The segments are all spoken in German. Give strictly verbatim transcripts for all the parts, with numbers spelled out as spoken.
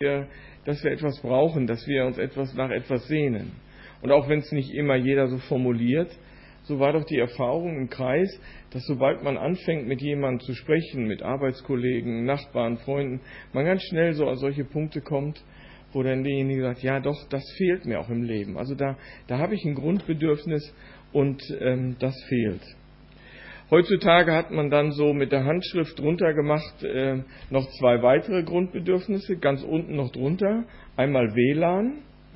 wir, dass wir etwas brauchen, dass wir uns etwas nach etwas sehnen. Und auch wenn es nicht immer jeder so formuliert, so war doch die Erfahrung im Kreis, dass sobald man anfängt, mit jemandem zu sprechen, mit Arbeitskollegen, Nachbarn, Freunden, man ganz schnell so an solche Punkte kommt, wo dann derjenige sagt, ja doch, das fehlt mir auch im Leben. Also da, da habe ich ein Grundbedürfnis und ähm, das fehlt. Heutzutage hat man dann so mit der Handschrift drunter gemacht, äh, noch zwei weitere Grundbedürfnisse, ganz unten noch drunter. Einmal W L A N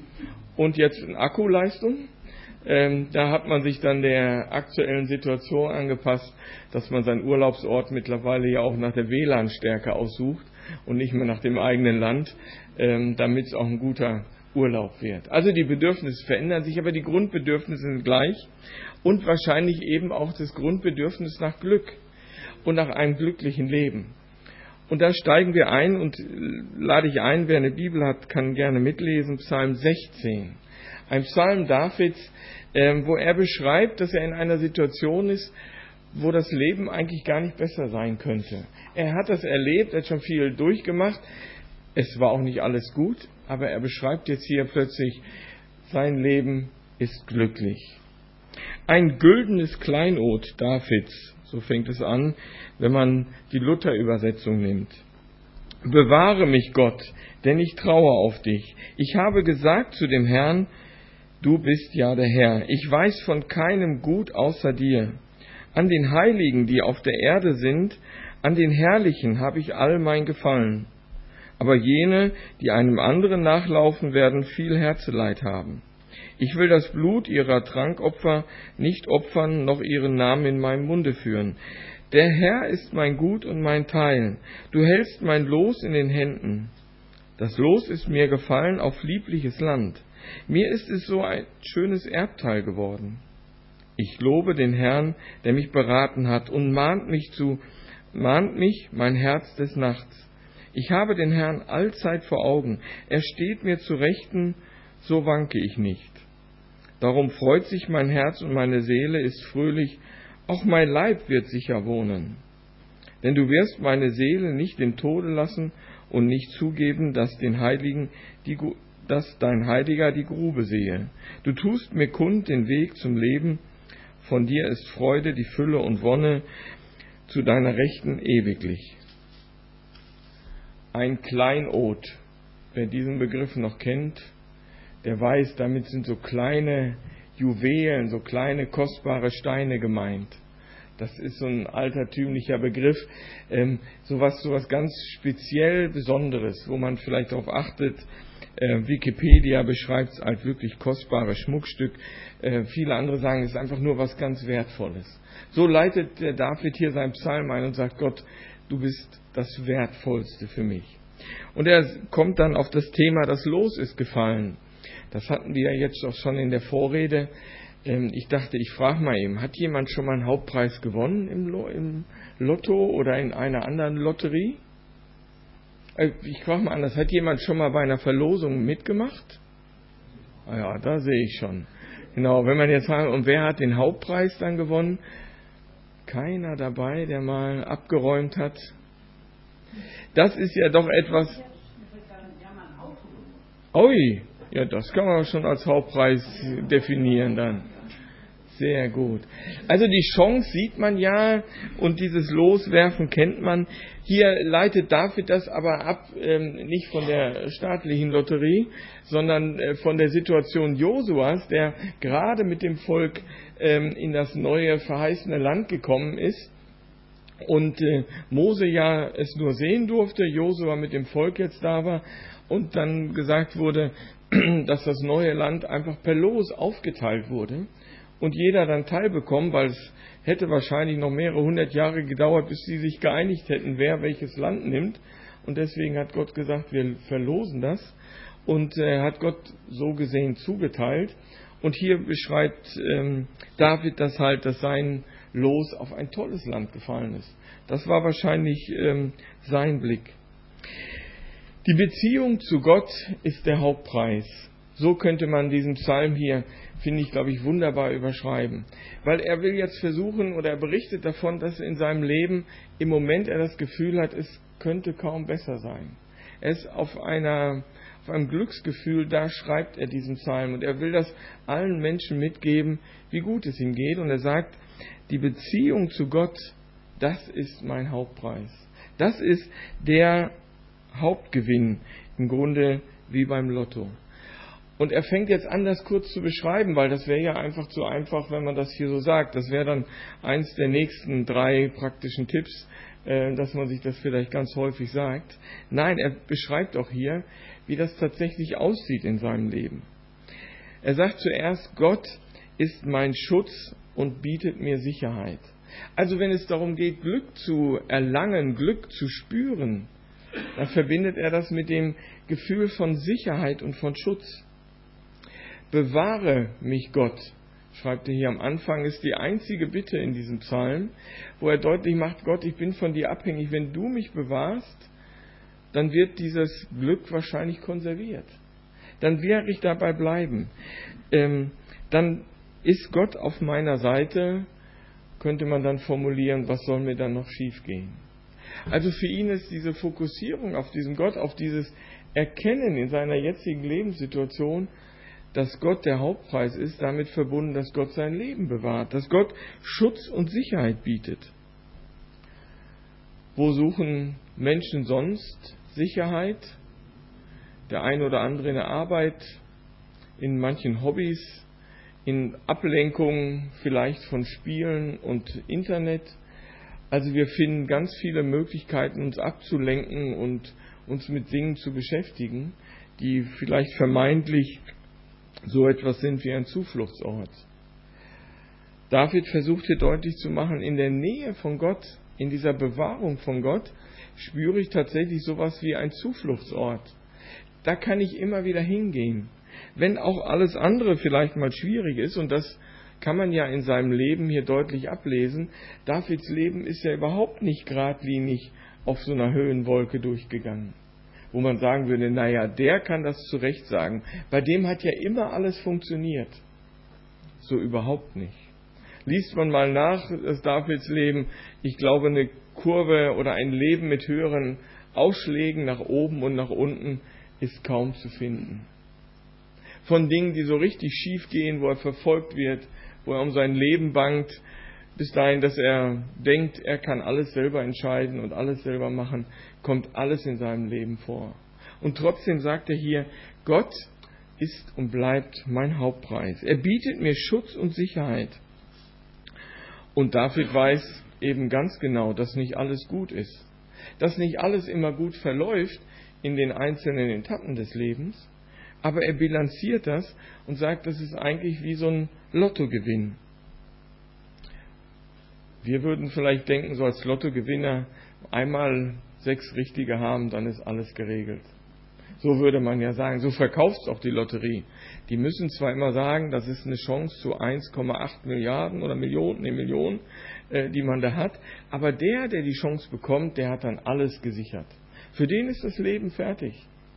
und jetzt eine Akkuleistung. Ähm, da hat man sich dann der aktuellen Situation angepasst, dass man seinen Urlaubsort mittlerweile ja auch nach der W L A N-Stärke aussucht und nicht mehr nach dem eigenen Land, ähm, damit es auch ein guter Urlaub wird. Also die Bedürfnisse verändern sich, aber die Grundbedürfnisse sind gleich und wahrscheinlich eben auch das Grundbedürfnis nach Glück und nach einem glücklichen Leben. Und da steigen wir ein und lade ich ein, wer eine Bibel hat, kann gerne mitlesen, Psalm sechzehn. Ein Psalm Davids, ähm, wo er beschreibt, dass er in einer Situation ist, wo das Leben eigentlich gar nicht besser sein könnte. Er hat das erlebt, er hat schon viel durchgemacht. Es war auch nicht alles gut, aber er beschreibt jetzt hier plötzlich, sein Leben ist glücklich. Ein güldenes Kleinod Davids, so fängt es an, wenn man die Luther-Übersetzung nimmt. Bewahre mich, Gott, denn ich traue auf dich. Ich habe gesagt zu dem Herrn, du bist ja der Herr. Ich weiß von keinem Gut außer dir. An den Heiligen, die auf der Erde sind, an den Herrlichen habe ich all mein Gefallen. Aber jene, die einem anderen nachlaufen, werden viel Herzeleid haben. Ich will das Blut ihrer Trankopfer nicht opfern, noch ihren Namen in meinem Munde führen. Der Herr ist mein Gut und mein Teil. Du hältst mein Los in den Händen. Das Los ist mir gefallen auf liebliches Land. Mir ist es so ein schönes Erbteil geworden. Ich lobe den Herrn, der mich beraten hat und mahnt mich zu, mahnt mich mein Herz des Nachts. Ich habe den Herrn allzeit vor Augen. Er steht mir zu Rechten, so wanke ich nicht. Darum freut sich mein Herz und meine Seele ist fröhlich. Auch mein Leib wird sicher wohnen. Denn du wirst meine Seele nicht im Tode lassen und nicht zugeben, dass den Heiligen die, dass dein Heiliger die Grube sehe. Du tust mir kund den Weg zum Leben. Von dir ist Freude, die Fülle und Wonne zu deiner Rechten ewiglich. Ein Kleinod, wer diesen Begriff noch kennt, der weiß, damit sind so kleine Juwelen, so kleine kostbare Steine gemeint. Das ist so ein altertümlicher Begriff, ähm, sowas, sowas ganz speziell Besonderes, wo man vielleicht darauf achtet. Äh, Wikipedia beschreibt es als wirklich kostbares Schmuckstück. Äh, viele andere sagen, es ist einfach nur was ganz Wertvolles. So leitet der David hier seinen Psalm ein und sagt, Gott, du bist das Wertvollste für mich. Und er kommt dann auf das Thema, das Los ist gefallen. Das hatten wir ja jetzt auch schon in der Vorrede. Ich dachte, ich frage mal eben, hat jemand schon mal einen Hauptpreis gewonnen im Lotto oder in einer anderen Lotterie? Ich frage mal anders, hat jemand schon mal bei einer Verlosung mitgemacht? Ah ja, da sehe ich schon. Genau, wenn man jetzt fragt, und wer hat den Hauptpreis dann gewonnen? Keiner dabei, der mal abgeräumt hat. Das ist ja doch etwas... Ui, ja, das kann man schon als Hauptpreis definieren dann. Sehr gut. Also die Chance sieht man ja und dieses Loswerfen kennt man. Hier leitet David das aber ab, ähm, nicht von der staatlichen Lotterie, sondern äh, von der Situation Josuas, der gerade mit dem Volk ähm, in das neue verheißene Land gekommen ist und äh, Mose ja es nur sehen durfte, Josua mit dem Volk jetzt da war und dann gesagt wurde, dass das neue Land einfach per Los aufgeteilt wurde und jeder dann teilbekommen, weil es hätte wahrscheinlich noch mehrere hundert Jahre gedauert, bis sie sich geeinigt hätten, wer welches Land nimmt. Und deswegen hat Gott gesagt, wir verlosen das und äh, hat Gott so gesehen zugeteilt. Und hier beschreibt ähm, David das halt, dass sein Los auf ein tolles Land gefallen ist. Das war wahrscheinlich ähm, sein Blick. Die Beziehung zu Gott ist der Hauptpreis. So könnte man diesen Psalm hier, finde ich, glaube ich, wunderbar überschreiben. Weil er will jetzt versuchen, oder er berichtet davon, dass in seinem Leben im Moment er das Gefühl hat, es könnte kaum besser sein. Er ist auf einer, auf einem Glücksgefühl, da schreibt er diesen Psalm. Und er will das allen Menschen mitgeben, wie gut es ihm geht. Und er sagt, die Beziehung zu Gott, das ist mein Hauptpreis. Das ist der Hauptgewinn, im Grunde wie beim Lotto. Und er fängt jetzt an, das kurz zu beschreiben, weil das wäre ja einfach zu einfach, wenn man das hier so sagt. Das wäre dann eins der nächsten drei praktischen Tipps, äh, dass man sich das vielleicht ganz häufig sagt. Nein, er beschreibt auch hier, wie das tatsächlich aussieht in seinem Leben. Er sagt zuerst, Gott ist mein Schutz und bietet mir Sicherheit. Also wenn es darum geht, Glück zu erlangen, Glück zu spüren, dann verbindet er das mit dem Gefühl von Sicherheit und von Schutz. Bewahre mich Gott, schreibt er hier am Anfang, ist die einzige Bitte in diesem Psalm, wo er deutlich macht, Gott, ich bin von dir abhängig. Wenn du mich bewahrst, dann wird dieses Glück wahrscheinlich konserviert. Dann werde ich dabei bleiben. Ähm, dann ist Gott auf meiner Seite, könnte man dann formulieren, was soll mir dann noch schiefgehen? Also für ihn ist diese Fokussierung auf diesen Gott, auf dieses Erkennen in seiner jetzigen Lebenssituation, dass Gott der Hauptpreis ist, damit verbunden, dass Gott sein Leben bewahrt, dass Gott Schutz und Sicherheit bietet. Wo suchen Menschen sonst Sicherheit? Der ein oder andere in der Arbeit, in manchen Hobbys, in Ablenkungen vielleicht von Spielen und Internet. Also wir finden ganz viele Möglichkeiten, uns abzulenken und uns mit Dingen zu beschäftigen, die vielleicht vermeintlich so etwas sind wie ein Zufluchtsort. David versucht hier deutlich zu machen, in der Nähe von Gott, in dieser Bewahrung von Gott, spüre ich tatsächlich sowas wie ein Zufluchtsort. Da kann ich immer wieder hingehen. Wenn auch alles andere vielleicht mal schwierig ist, und das kann man ja in seinem Leben hier deutlich ablesen, Davids Leben ist ja überhaupt nicht geradlinig auf so einer Höhenwolke durchgegangen, wo man sagen würde, naja, der kann das zu Recht sagen. Bei dem hat ja immer alles funktioniert. So überhaupt nicht. Liest man mal nach, das Davids Leben, ich glaube, eine Kurve oder ein Leben mit höheren Ausschlägen nach oben und nach unten ist kaum zu finden. Von Dingen, die so richtig schief gehen, wo er verfolgt wird, wo er um sein Leben bangt, bis dahin, dass er denkt, er kann alles selber entscheiden und alles selber machen, kommt alles in seinem Leben vor. Und trotzdem sagt er hier, Gott ist und bleibt mein Hauptpreis. Er bietet mir Schutz und Sicherheit. Und David weiß eben ganz genau, dass nicht alles gut ist. Dass nicht alles immer gut verläuft in den einzelnen Etappen des Lebens. Aber er bilanziert das und sagt, das ist eigentlich wie so ein Lottogewinn. Wir würden vielleicht denken, so als Lottogewinner, einmal sechs Richtige haben, dann ist alles geregelt. So würde man ja sagen, so verkauft auch die Lotterie. Die müssen zwar immer sagen, das ist eine Chance zu eins Komma acht Milliarden oder Millionen, ne Millionen, äh, die man da hat, aber der, der die Chance bekommt, der hat dann alles gesichert. Für den ist das Leben fertig.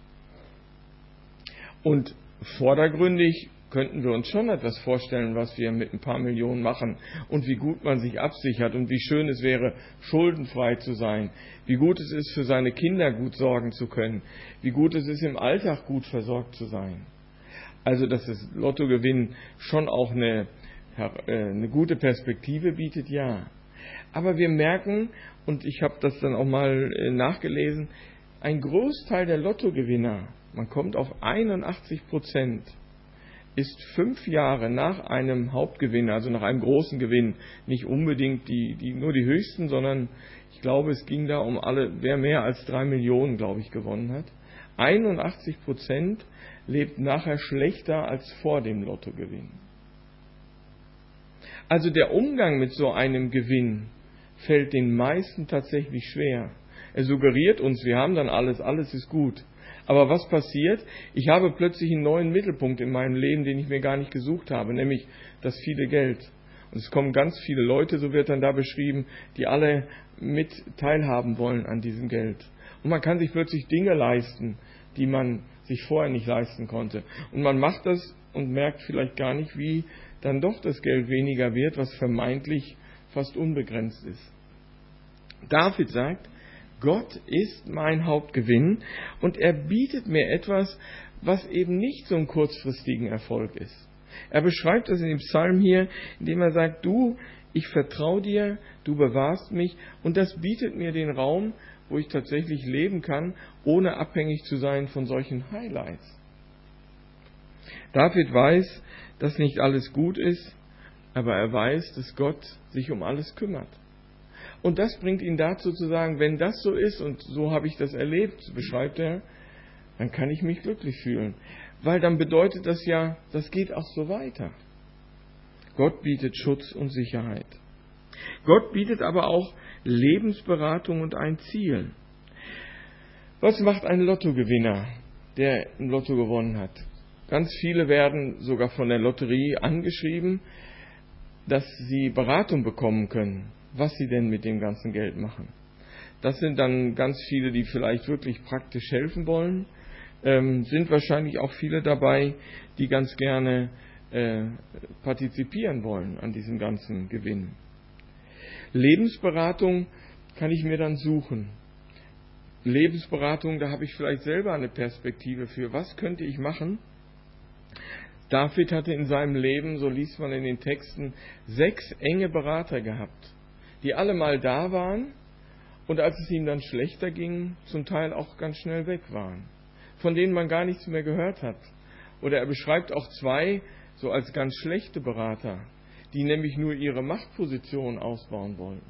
Und vordergründig könnten wir uns schon etwas vorstellen, was wir mit ein paar Millionen machen und wie gut man sich absichert und wie schön es wäre, schuldenfrei zu sein, wie gut es ist, für seine Kinder gut sorgen zu können, wie gut es ist, im Alltag gut versorgt zu sein. Also, dass das Lottogewinn schon auch eine, eine gute Perspektive bietet, ja. Aber wir merken, und ich habe das dann auch mal nachgelesen, ein Großteil der Lottogewinner, man kommt auf einundachtzig Prozent, ist fünf Jahre nach einem Hauptgewinn, also nach einem großen Gewinn, nicht unbedingt die, die, nur die höchsten, sondern ich glaube, es ging da um alle, wer mehr als drei Millionen, glaube ich, gewonnen hat. einundachtzig Prozent lebt nachher schlechter als vor dem Lottogewinn. Also der Umgang mit so einem Gewinn fällt den meisten tatsächlich schwer. Er suggeriert uns, wir haben dann alles, alles ist gut. Aber was passiert? Ich habe plötzlich einen neuen Mittelpunkt in meinem Leben, den ich mir gar nicht gesucht habe, nämlich das viele Geld. Und es kommen ganz viele Leute, so wird dann da beschrieben, die alle mit teilhaben wollen an diesem Geld. Und man kann sich plötzlich Dinge leisten, die man sich vorher nicht leisten konnte. Und man macht das und merkt vielleicht gar nicht, wie dann doch das Geld weniger wird, was vermeintlich fast unbegrenzt ist. David sagt, Gott ist mein Hauptgewinn und er bietet mir etwas, was eben nicht so einen kurzfristigen Erfolg ist. Er beschreibt das in dem Psalm hier, indem er sagt, du, ich vertraue dir, du bewahrst mich und das bietet mir den Raum, wo ich tatsächlich leben kann, ohne abhängig zu sein von solchen Highlights. David weiß, dass nicht alles gut ist, aber er weiß, dass Gott sich um alles kümmert. Und das bringt ihn dazu zu sagen, wenn das so ist, und so habe ich das erlebt, beschreibt er, dann kann ich mich glücklich fühlen. Weil dann bedeutet das ja, das geht auch so weiter. Gott bietet Schutz und Sicherheit. Gott bietet aber auch Lebensberatung und ein Ziel. Was macht ein Lottogewinner, der im Lotto gewonnen hat? Ganz viele werden sogar von der Lotterie angeschrieben, dass sie Beratung bekommen können, was sie denn mit dem ganzen Geld machen. Das sind dann ganz viele, die vielleicht wirklich praktisch helfen wollen. Ähm, sind wahrscheinlich auch viele dabei, die ganz gerne äh, partizipieren wollen an diesem ganzen Gewinn. Lebensberatung kann ich mir dann suchen. Lebensberatung, da habe ich vielleicht selber eine Perspektive für. Was könnte ich machen? David hatte in seinem Leben, so liest man in den Texten, sechs enge Berater gehabt, die alle mal da waren und als es ihm dann schlechter ging, zum Teil auch ganz schnell weg waren, von denen man gar nichts mehr gehört hat. Oder er beschreibt auch zwei so als ganz schlechte Berater, die nämlich nur ihre Machtposition ausbauen wollten.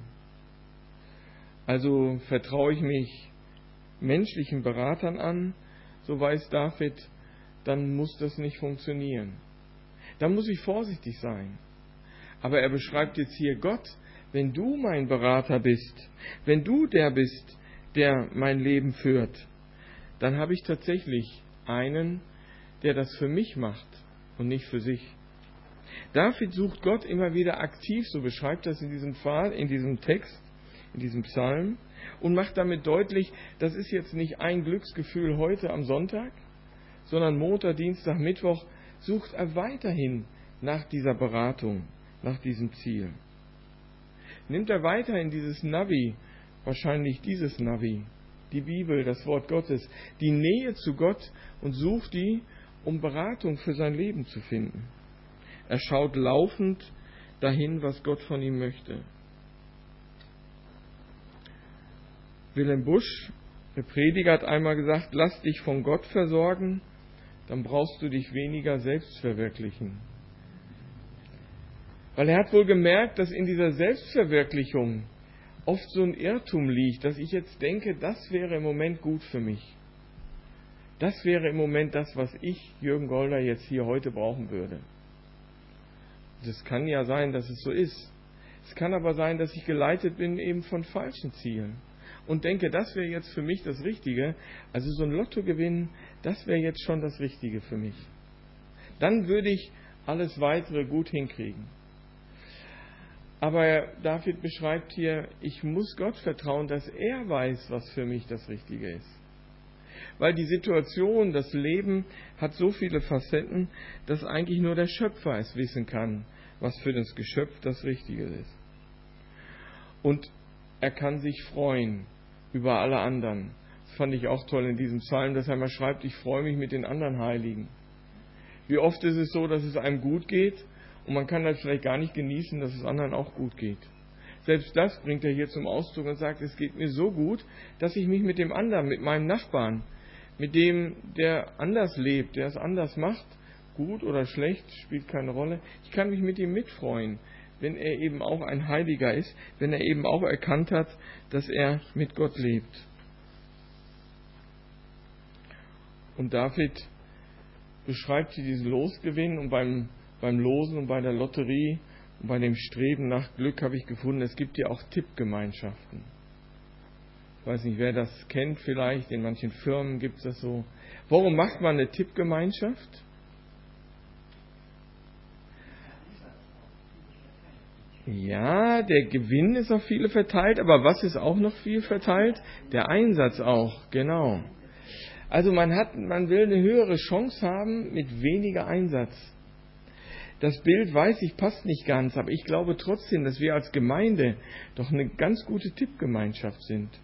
Also vertraue ich mich menschlichen Beratern an, so weiß David, dann muss das nicht funktionieren. Dann muss ich vorsichtig sein. Aber er beschreibt jetzt hier Gott, wenn du mein Berater bist, wenn du der bist, der mein Leben führt, dann habe ich tatsächlich einen, der das für mich macht und nicht für sich. David sucht Gott immer wieder aktiv, so beschreibt das in diesem Fall, in diesem Text, in diesem Psalm, und macht damit deutlich, das ist jetzt nicht ein Glücksgefühl heute am Sonntag, sondern Montag, Dienstag, Mittwoch sucht er weiterhin nach dieser Beratung, nach diesem Ziel. Nimmt er weiterhin dieses Navi, wahrscheinlich dieses Navi, die Bibel, das Wort Gottes, die Nähe zu Gott und sucht die, um Beratung für sein Leben zu finden. Er schaut laufend dahin, was Gott von ihm möchte. Wilhelm Busch, der Prediger, hat einmal gesagt, lass dich von Gott versorgen, dann brauchst du dich weniger selbst verwirklichen. Weil er hat wohl gemerkt, dass in dieser Selbstverwirklichung oft so ein Irrtum liegt, dass ich jetzt denke, das wäre im Moment gut für mich. Das wäre im Moment das, was ich, Jürgen Golder, jetzt hier heute brauchen würde. Das kann ja sein, dass es so ist. Es kann aber sein, dass ich geleitet bin eben von falschen Zielen und denke, das wäre jetzt für mich das Richtige. Also so ein Lottogewinn, das wäre jetzt schon das Richtige für mich. Dann würde ich alles Weitere gut hinkriegen. Aber David beschreibt hier, ich muss Gott vertrauen, dass er weiß, was für mich das Richtige ist. Weil die Situation, das Leben hat so viele Facetten, dass eigentlich nur der Schöpfer es wissen kann, was für das Geschöpf das Richtige ist. Und er kann sich freuen über alle anderen. Das fand ich auch toll in diesem Psalm, dass er mal schreibt, ich freue mich mit den anderen Heiligen. Wie oft ist es so, dass es einem gut geht und man kann das vielleicht gar nicht genießen, dass es anderen auch gut geht. Selbst das bringt er hier zum Ausdruck und sagt, es geht mir so gut, dass ich mich mit dem anderen, mit meinem Nachbarn, mit dem, der anders lebt, der es anders macht, gut oder schlecht, spielt keine Rolle, ich kann mich mit ihm mitfreuen, wenn er eben auch ein Heiliger ist, wenn er eben auch erkannt hat, dass er mit Gott lebt. Und David beschreibt hier diesen Losgewinn und beim, beim Losen und bei der Lotterie und bei dem Streben nach Glück habe ich gefunden, es gibt ja auch Tippgemeinschaften. Ich weiß nicht, wer das kennt vielleicht, in manchen Firmen gibt es das so. Warum macht man eine Tippgemeinschaft? Ja, der Gewinn ist auf viele verteilt, aber was ist auch noch viel verteilt? Der Einsatz auch, genau. Also man hat, man will eine höhere Chance haben mit weniger Einsatz. Das Bild, weiß ich, passt nicht ganz, aber ich glaube trotzdem, dass wir als Gemeinde doch eine ganz gute Tippgemeinschaft sind.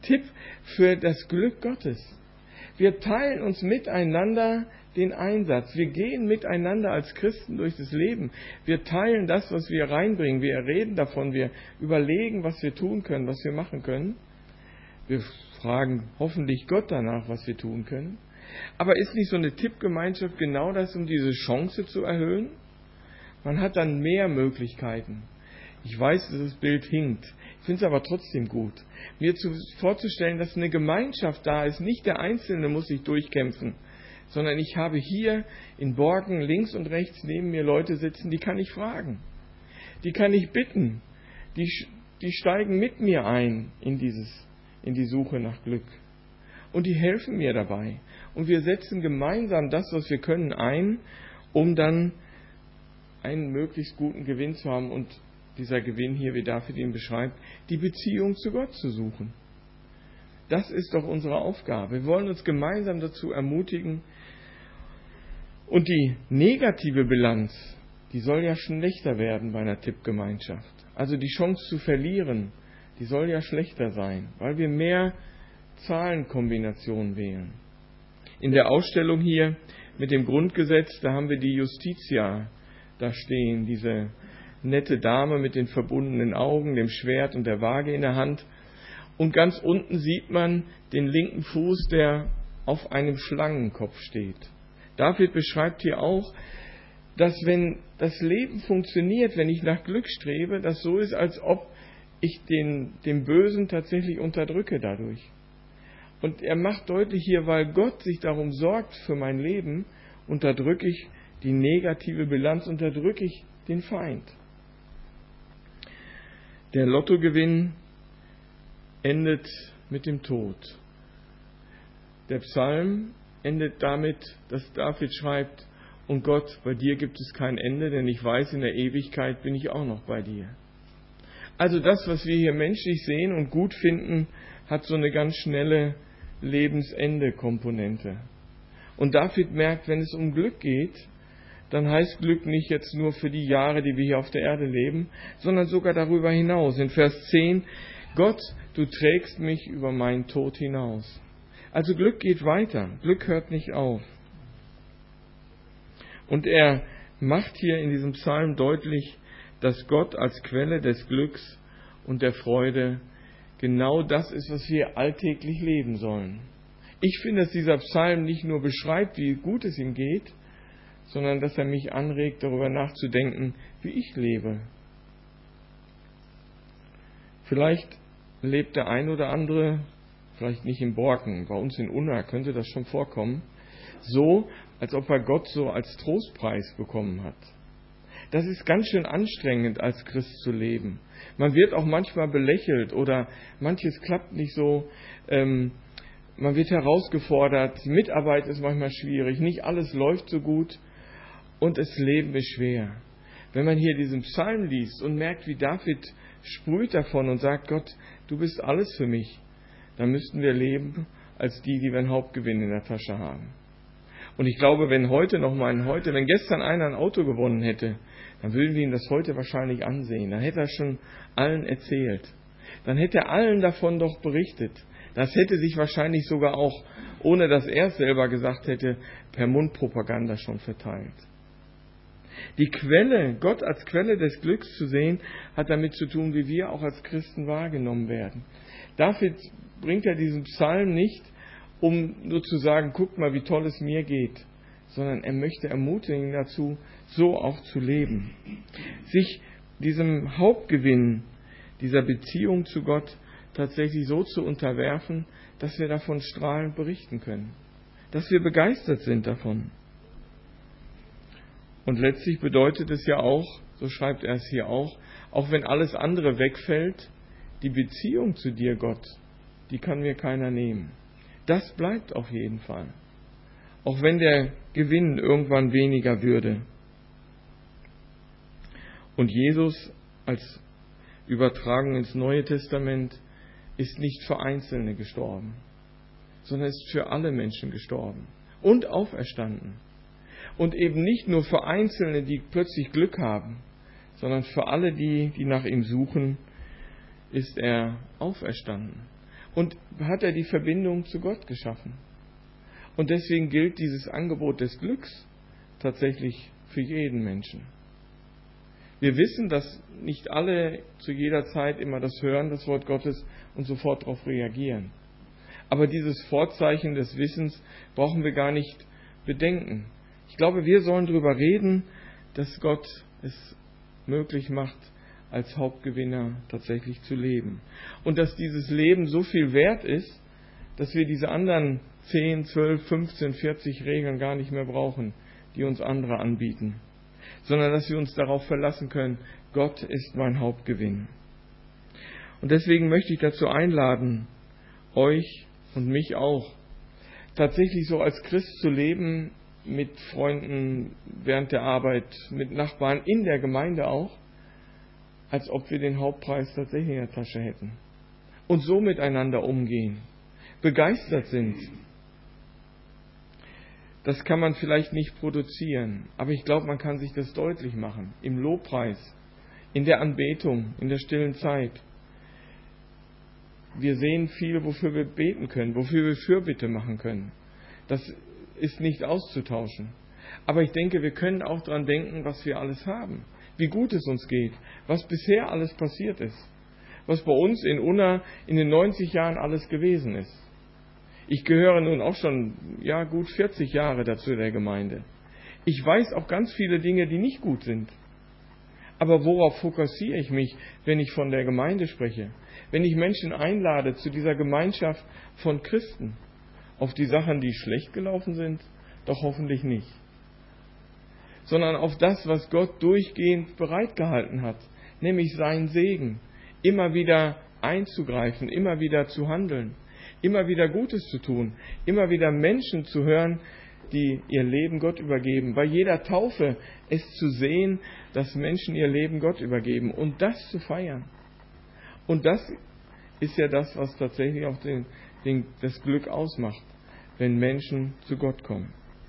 Tipp für das Glück Gottes. Wir teilen uns miteinander den Einsatz. Wir gehen miteinander als Christen durch das Leben. Wir teilen das, was wir reinbringen. Wir reden davon. Wir überlegen, was wir tun können, was wir machen können. Wir fragen hoffentlich Gott danach, was wir tun können. Aber ist nicht so eine Tippgemeinschaft genau das, um diese Chance zu erhöhen? Man hat dann mehr Möglichkeiten. Ich weiß, dass das Bild hinkt. Ich finde es aber trotzdem gut. Mir zu, vorzustellen, dass eine Gemeinschaft da ist, nicht der Einzelne muss sich durchkämpfen, sondern ich habe hier in Borken links und rechts neben mir Leute sitzen, die kann ich fragen. Die kann ich bitten. Die, die steigen mit mir ein in, dieses, in die Suche nach Glück. Und die helfen mir dabei. Und wir setzen gemeinsam das, was wir können, ein, um dann einen möglichst guten Gewinn zu haben. Und dieser Gewinn hier, wie David ihn beschreibt, die Beziehung zu Gott zu suchen. Das ist doch unsere Aufgabe. Wir wollen uns gemeinsam dazu ermutigen. Und die negative Bilanz, die soll ja schlechter werden bei einer Tippgemeinschaft. Also die Chance zu verlieren, die soll ja schlechter sein, weil wir mehr Zahlenkombinationen wählen. In der Ausstellung hier mit dem Grundgesetz, da haben wir die Justitia da stehen, diese nette Dame mit den verbundenen Augen, dem Schwert und der Waage in der Hand. Und ganz unten sieht man den linken Fuß, der auf einem Schlangenkopf steht. David beschreibt hier auch, dass wenn das Leben funktioniert, wenn ich nach Glück strebe, das so ist, als ob ich den, den Bösen tatsächlich unterdrücke dadurch. Und er macht deutlich hier, weil Gott sich darum sorgt für mein Leben, unterdrücke ich die negative Bilanz, unterdrücke ich den Feind. Der Lottogewinn endet mit dem Tod. Der Psalm endet damit, dass David schreibt, und Gott, bei dir gibt es kein Ende, denn ich weiß, in der Ewigkeit bin ich auch noch bei dir. Also das, was wir hier menschlich sehen und gut finden, hat so eine ganz schnelle Lebensende-Komponente. Und David merkt, wenn es um Glück geht, dann heißt Glück nicht jetzt nur für die Jahre, die wir hier auf der Erde leben, sondern sogar darüber hinaus. In Vers zehn, Gott, du trägst mich über meinen Tod hinaus. Also Glück geht weiter, Glück hört nicht auf. Und er macht hier in diesem Psalm deutlich, dass Gott als Quelle des Glücks und der Freude genau das ist, was wir alltäglich leben sollen. Ich finde, dass dieser Psalm nicht nur beschreibt, wie gut es ihm geht, sondern dass er mich anregt, darüber nachzudenken, wie ich lebe. Vielleicht lebt der ein oder andere, vielleicht nicht in Borken, bei uns in Unna könnte das schon vorkommen, so, als ob er Gott so als Trostpreis bekommen hat. Das ist ganz schön anstrengend, als Christ zu leben. Man wird auch manchmal belächelt oder manches klappt nicht so. Ähm, man wird herausgefordert, die Mitarbeit ist manchmal schwierig, nicht alles läuft so gut und das Leben ist schwer. Wenn man hier diesen Psalm liest und merkt, wie David sprüht davon und sagt, Gott, du bist alles für mich, dann müssten wir leben als die, die wir einen Hauptgewinn in der Tasche haben. Und ich glaube, wenn heute noch mal ein heute, wenn gestern einer ein Auto gewonnen hätte, dann würden wir ihm das heute wahrscheinlich ansehen. Dann hätte er schon allen erzählt. Dann hätte er allen davon doch berichtet. Das hätte sich wahrscheinlich sogar auch, ohne dass er es selber gesagt hätte, per Mundpropaganda schon verteilt. Die Quelle, Gott als Quelle des Glücks zu sehen, hat damit zu tun, wie wir auch als Christen wahrgenommen werden. David bringt ja diesen Psalm nicht, um nur zu sagen, guckt mal, wie toll es mir geht, sondern er möchte ermutigen dazu, so auch zu leben. Sich diesem Hauptgewinn, dieser Beziehung zu Gott tatsächlich so zu unterwerfen, dass wir davon strahlend berichten können, dass wir begeistert sind davon. Und letztlich bedeutet es ja auch, so schreibt er es hier auch, auch wenn alles andere wegfällt, die Beziehung zu dir, Gott, die kann mir keiner nehmen. Das bleibt auf jeden Fall. Auch wenn der Gewinn irgendwann weniger würde. Und Jesus als Übertragung ins Neue Testament ist nicht für Einzelne gestorben, sondern ist für alle Menschen gestorben und auferstanden. Und eben nicht nur für Einzelne, die plötzlich Glück haben, sondern für alle die, die nach ihm suchen, ist er auferstanden. und hat er die Verbindung zu Gott geschaffen. Und deswegen gilt dieses Angebot des Glücks tatsächlich für jeden Menschen. Wir wissen, dass nicht alle zu jeder Zeit immer das hören, das Wort Gottes, und sofort darauf reagieren. Aber dieses Vorzeichen des Wissens brauchen wir gar nicht bedenken. Ich glaube, wir sollen darüber reden, dass Gott es möglich macht, als Hauptgewinner tatsächlich zu leben. Und dass dieses Leben so viel wert ist, dass wir diese anderen zehn, zwölf, fünfzehn, vierzig Regeln gar nicht mehr brauchen, die uns andere anbieten, sondern dass wir uns darauf verlassen können, Gott ist mein Hauptgewinn. Und deswegen möchte ich dazu einladen, euch und mich auch, tatsächlich so als Christ zu leben, mit Freunden während der Arbeit, mit Nachbarn, in der Gemeinde auch, als ob wir den Hauptpreis tatsächlich in der Tasche hätten. Und so miteinander umgehen, begeistert sind. Das kann man vielleicht nicht produzieren, aber ich glaube, man kann sich das deutlich machen. Im Lobpreis, in der Anbetung, in der stillen Zeit. Wir sehen viel, wofür wir beten können, wofür wir Fürbitte machen können. Das ist nicht auszutauschen. Aber ich denke, wir können auch daran denken, was wir alles haben, wie gut es uns geht, was bisher alles passiert ist, was bei uns in Unna in den neunzig Jahren alles gewesen ist. Ich gehöre nun auch schon, ja, gut vierzig Jahre dazu der Gemeinde. Ich weiß auch ganz viele Dinge, die nicht gut sind. Aber worauf fokussiere ich mich, wenn ich von der Gemeinde spreche? Wenn ich Menschen einlade zu dieser Gemeinschaft von Christen? Auf die Sachen, die schlecht gelaufen sind? Doch hoffentlich nicht. Sondern auf das, was Gott durchgehend bereitgehalten hat, nämlich seinen Segen, immer wieder einzugreifen, immer wieder zu handeln, immer wieder Gutes zu tun, immer wieder Menschen zu hören, die ihr Leben Gott übergeben. Bei jeder Taufe es zu sehen, dass Menschen ihr Leben Gott übergeben und das zu feiern. Und das ist ja das, was tatsächlich auch den, den, das Glück ausmacht, wenn Menschen zu Gott kommen.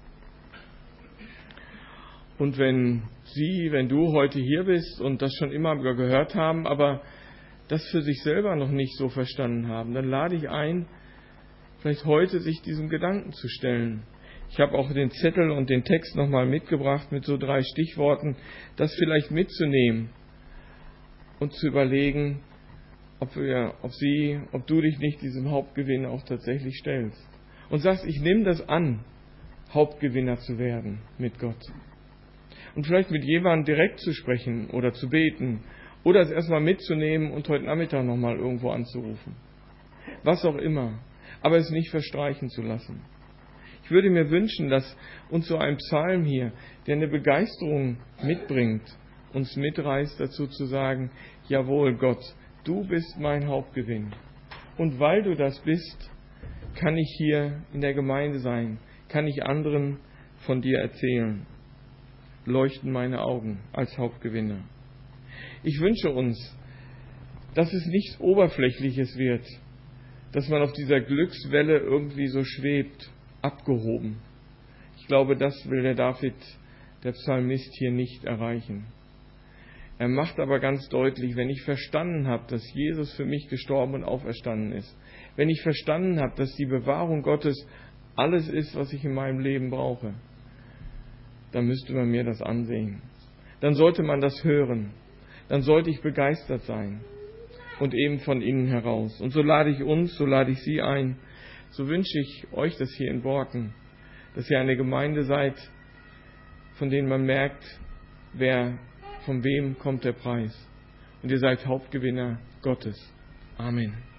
Und wenn Sie, wenn du heute hier bist und das schon immer gehört haben, aber das für sich selber noch nicht so verstanden haben, dann lade ich ein, vielleicht heute sich diesem Gedanken zu stellen. Ich habe auch den Zettel und den Text nochmal mitgebracht mit so drei Stichworten, das vielleicht mitzunehmen und zu überlegen, ob wir, ob Sie, ob du dich nicht diesem Hauptgewinn auch tatsächlich stellst. Und sagst, ich nehme das an, Hauptgewinner zu werden mit Gott. Und vielleicht mit jemandem direkt zu sprechen oder zu beten oder es erstmal mitzunehmen und heute Nachmittag nochmal irgendwo anzurufen. Was auch immer. Aber es nicht verstreichen zu lassen. Ich würde mir wünschen, dass uns so ein Psalm hier, der eine Begeisterung mitbringt, uns mitreißt dazu zu sagen, jawohl Gott, du bist mein Hauptgewinn. Und weil du das bist, kann ich hier in der Gemeinde sein, kann ich anderen von dir erzählen. Leuchten meine Augen als Hauptgewinner. Ich wünsche uns, dass es nichts Oberflächliches wird, dass man auf dieser Glückswelle irgendwie so schwebt, abgehoben. Ich glaube, das will der David, der Psalmist, hier nicht erreichen. Er macht aber ganz deutlich, wenn ich verstanden habe, dass Jesus für mich gestorben und auferstanden ist, wenn ich verstanden habe, dass die Bewahrung Gottes alles ist, was ich in meinem Leben brauche, dann müsste man mir das ansehen. Dann sollte man das hören. Dann sollte ich begeistert sein. Und eben von innen heraus. Und so lade ich uns, so lade ich Sie ein, so wünsche ich euch das hier in Borken, dass ihr eine Gemeinde seid, von denen man merkt, wer, von wem kommt der Preis. Und ihr seid Hauptgewinner Gottes. Amen.